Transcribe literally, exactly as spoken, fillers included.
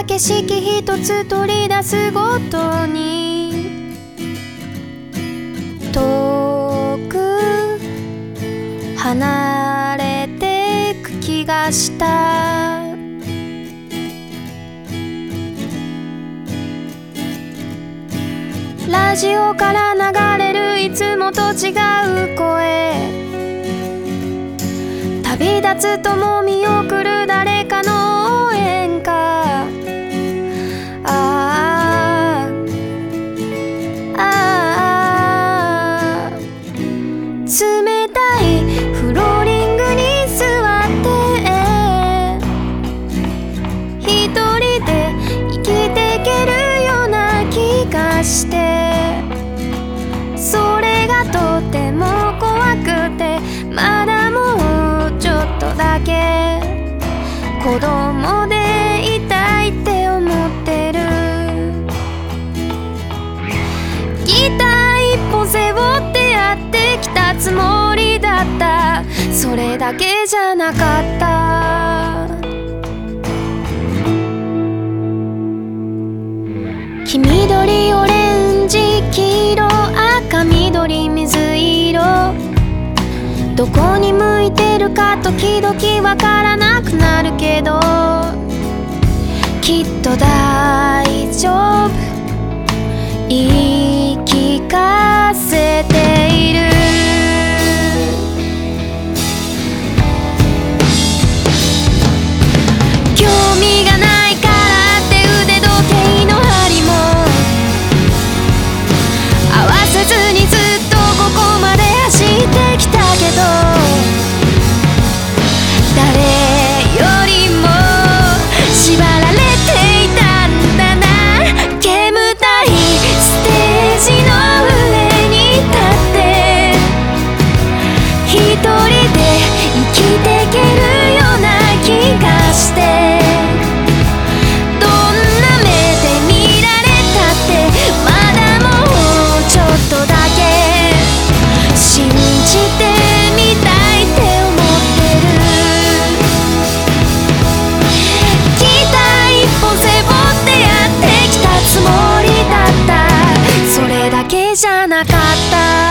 景色一つ取り出すごとに遠く離れてく気がした。ラジオから流れるいつもと違う声、旅立つとも見送る誰かの応援歌。ああああ冷たいフローリングに座って一人で生きていけるような気がして、それがとても怖くて、まだもうちょっとだけ子供でいたいって思ってる。ギター一本背負ってやってきたつもりだった。それだけじゃなかった。黄緑オレンジ黄色赤緑水色、どこに向いてるか時々わからなくなるけど、きっと大丈夫言い聞かせている。興味がないからって腕時計の針も合わせずにずっとここまで走ってきたけど、誰よりも縛られていたんだな。煙たいステージの上に立って一人で生きていけるような気がして、どんな目で見られたってまだもうちょっとだけ信じてみたいって思ってる。ギター一本背負ってやってきたつもりだった。それだけじゃなかった。